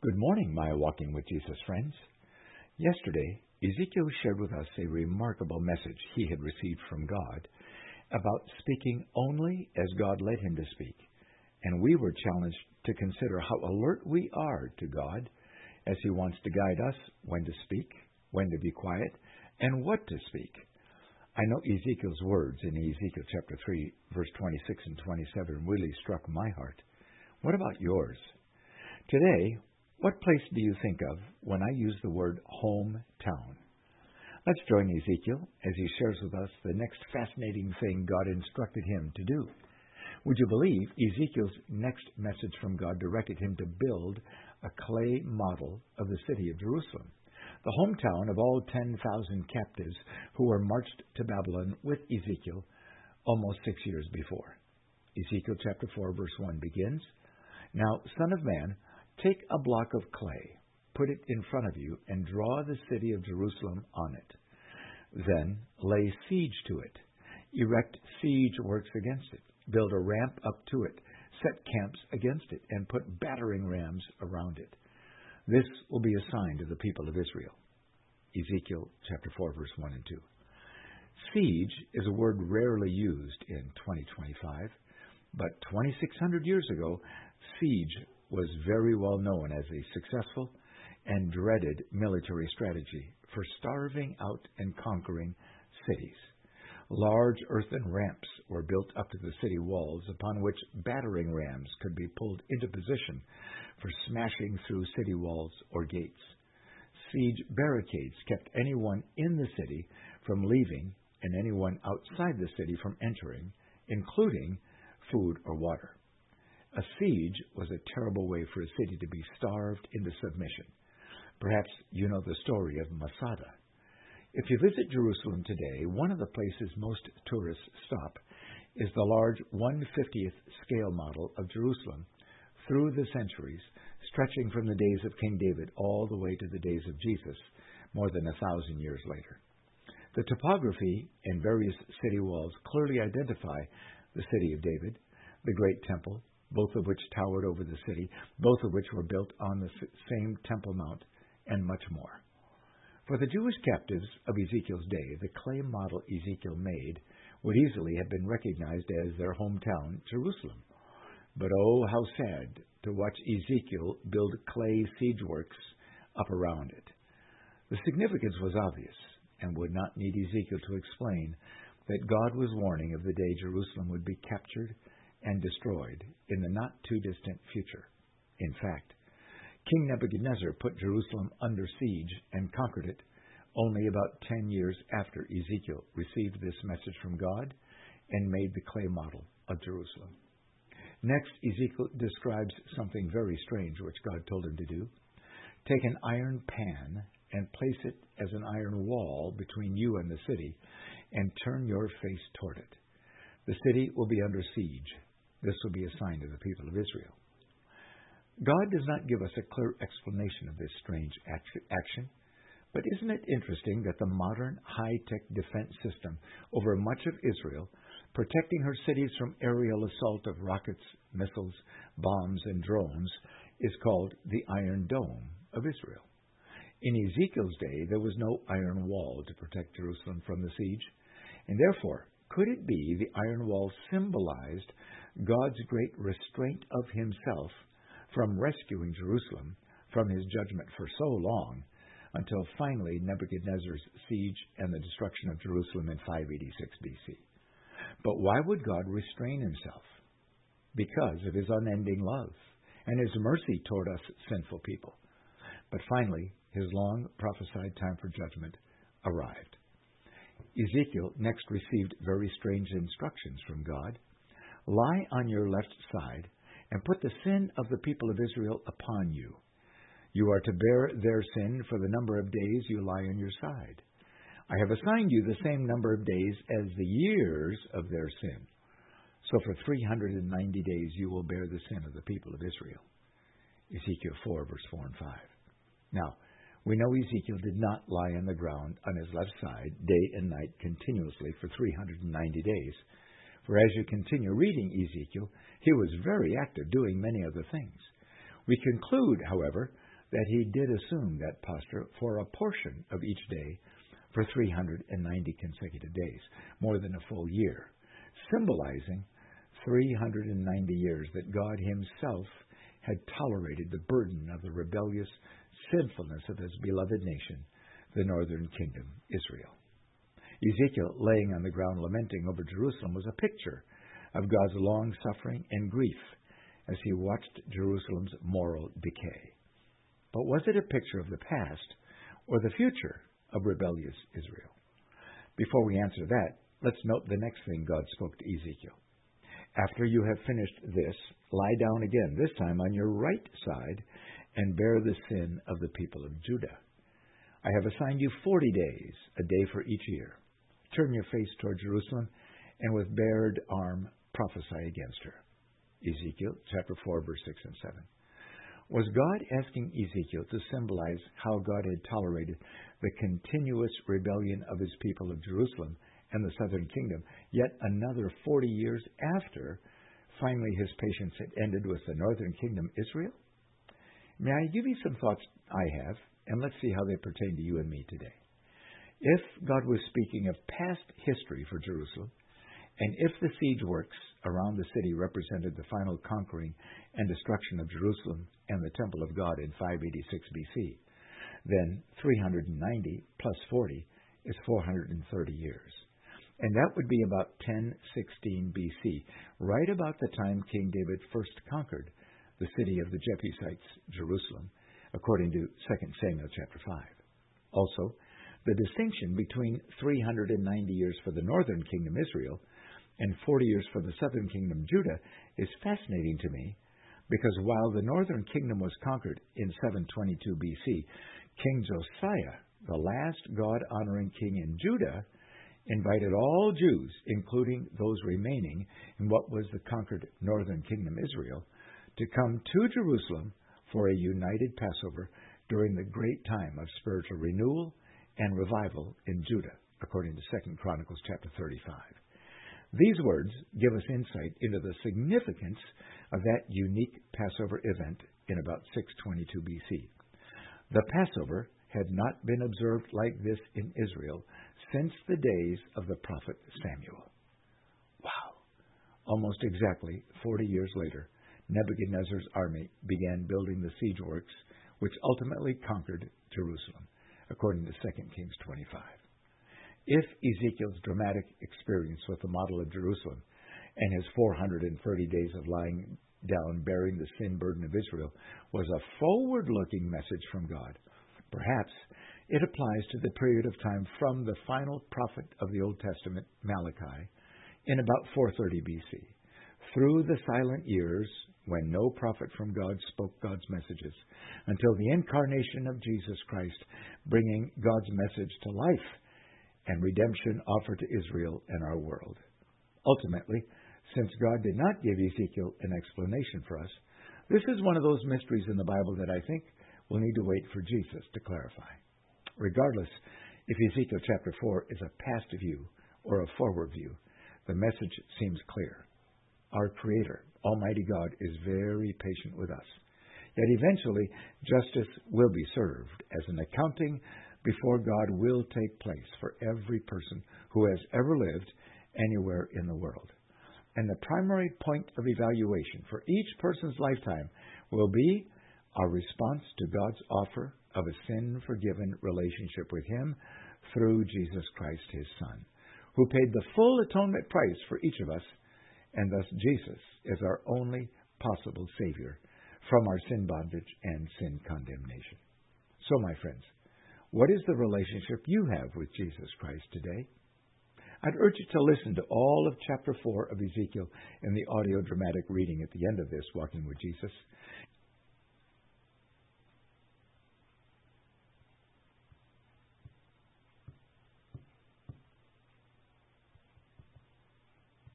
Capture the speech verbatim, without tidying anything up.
Good morning, my Walking with Jesus friends. Yesterday, Ezekiel shared with us a remarkable message he had received from God about speaking only as God led him to speak, and we were challenged to consider how alert we are to God as he wants to guide us when to speak, when to be quiet, and what to speak. I know Ezekiel's words in Ezekiel chapter three, verse twenty-six and twenty-seven really struck my heart. What about yours? Today, what place do you think of when I use the word hometown? Let's join Ezekiel as he shares with us the next fascinating thing God instructed him to do. Would you believe Ezekiel's next message from God directed him to build a clay model of the city of Jerusalem, the hometown of all ten thousand captives who were marched to Babylon with Ezekiel almost six years before. Ezekiel chapter four, verse one begins, "Now, son of man, take a block of clay, put it in front of you, and draw the city of Jerusalem on it. Then lay siege to it, erect siege works against it, build a ramp up to it, set camps against it, and put battering rams around it. This will be a sign to the people of Israel." Ezekiel chapter four, verse one and two. Siege is a word rarely used in twenty twenty-five, but twenty-six hundred years ago, siege was very well known as a successful and dreaded military strategy for starving out and conquering cities. Large earthen ramps were built up to the city walls upon which battering rams could be pulled into position for smashing through city walls or gates. Siege barricades kept anyone in the city from leaving and anyone outside the city from entering, including food or water. A siege was a terrible way for a city to be starved into submission. Perhaps you know the story of Masada. If you visit Jerusalem today, one of the places most tourists stop is the large one hundred fiftieth scale model of Jerusalem through the centuries, stretching from the days of King David all the way to the days of Jesus, more than a thousand years later. The topography and various city walls clearly identify the city of David, the great temple, both of which towered over the city, both of which were built on the same Temple Mount, and much more. For the Jewish captives of Ezekiel's day, the clay model Ezekiel made would easily have been recognized as their hometown, Jerusalem. But oh, how sad to watch Ezekiel build clay siege works up around it. The significance was obvious and would not need Ezekiel to explain that God was warning of the day Jerusalem would be captured and destroyed in the not-too-distant future. In fact, King Nebuchadnezzar put Jerusalem under siege and conquered it only about ten years after Ezekiel received this message from God and made the clay model of Jerusalem. Next, Ezekiel describes something very strange which God told him to do. Take an iron pan and place it as an iron wall between you and the city, and turn your face toward it. The city will be under siege. This will be a sign to the people of Israel. God does not give us a clear explanation of this strange action, but isn't it interesting that the modern high-tech defense system over much of Israel, protecting her cities from aerial assault of rockets, missiles, bombs, and drones, is called the Iron Dome of Israel? In Ezekiel's day, there was no iron wall to protect Jerusalem from the siege, and therefore, could it be the iron wall symbolized God's great restraint of himself from rescuing Jerusalem from his judgment for so long, until finally Nebuchadnezzar's siege and the destruction of Jerusalem in five eighty-six B C? But why would God restrain himself? Because of his unending love and his mercy toward us sinful people. But finally, his long prophesied time for judgment arrived. Ezekiel next received very strange instructions from God. Lie on your left side and put the sin of the people of Israel upon you. You are to bear their sin for the number of days you lie on your side. I have assigned you the same number of days as the years of their sin. So for three hundred ninety days you will bear the sin of the people of Israel. Ezekiel four, verse four and five. Now, we know Ezekiel did not lie on the ground on his left side day and night continuously for three hundred ninety days. For as you continue reading Ezekiel, he was very active doing many other things. We conclude, however, that he did assume that posture for a portion of each day for three hundred ninety consecutive days, more than a full year, symbolizing three hundred ninety years that God himself had tolerated the burden of the rebellious sinfulness of his beloved nation, the northern kingdom, Israel. Ezekiel, laying on the ground lamenting over Jerusalem, was a picture of God's long-suffering and grief as he watched Jerusalem's moral decay. But was it a picture of the past or the future of rebellious Israel? Before we answer that, let's note the next thing God spoke to Ezekiel. After you have finished this, lie down again, this time on your right side, and bear the sin of the people of Judah. I have assigned you forty days, a day for each year. Turn your face toward Jerusalem, and with bared arm prophesy against her. Ezekiel chapter four, verse six and seven. Was God asking Ezekiel to symbolize how God had tolerated the continuous rebellion of his people of Jerusalem and the southern kingdom, yet another forty years after, finally his patience had ended with the northern kingdom, Israel? May I give you some thoughts I have, and let's see how they pertain to you and me today. If God was speaking of past history for Jerusalem, and if the siege works around the city represented the final conquering and destruction of Jerusalem and the temple of God in five eighty-six B C, then three hundred ninety plus forty is four hundred thirty years. And that would be about ten sixteen B C, right about the time King David first conquered the city of the Jebusites, Jerusalem, according to Second Samuel chapter five. Also, the distinction between three hundred ninety years for the northern kingdom, Israel, and forty years for the southern kingdom, Judah, is fascinating to me, because while the northern kingdom was conquered in seven twenty-two B C, King Josiah, the last God-honoring king in Judah, invited all Jews, including those remaining in what was the conquered northern kingdom, Israel, to come to Jerusalem for a united Passover during the great time of spiritual renewal and revival in Judah, according to Second Chronicles chapter thirty-five. These words give us insight into the significance of that unique Passover event in about six twenty-two B C. The Passover had not been observed like this in Israel since the days of the prophet Samuel. Wow! Almost exactly forty years later, Nebuchadnezzar's army began building the siege works which ultimately conquered Jerusalem, according to Second Kings twenty-five. If Ezekiel's dramatic experience with the model of Jerusalem and his four hundred thirty days of lying down bearing the sin burden of Israel was a forward-looking message from God, perhaps it applies to the period of time from the final prophet of the Old Testament, Malachi, in about four thirty B C, through the silent years when no prophet from God spoke God's messages, until the incarnation of Jesus Christ, bringing God's message to life and redemption offered to Israel and our world. Ultimately, since God did not give Ezekiel an explanation for us, this is one of those mysteries in the Bible that I think we'll need to wait for Jesus to clarify. Regardless, if Ezekiel chapter four is a past view or a forward view, the message seems clear. Our Creator, Almighty God, is very patient with us. Yet eventually, justice will be served as an accounting before God will take place for every person who has ever lived anywhere in the world. And the primary point of evaluation for each person's lifetime will be our response to God's offer of a sin-forgiven relationship with Him through Jesus Christ, His Son, who paid the full atonement price for each of us, and thus Jesus is our only possible Savior from our sin bondage and sin condemnation. So, my friends, what is the relationship you have with Jesus Christ today? I'd urge you to listen to all of chapter four of Ezekiel in the audio dramatic reading at the end of this Walking with Jesus.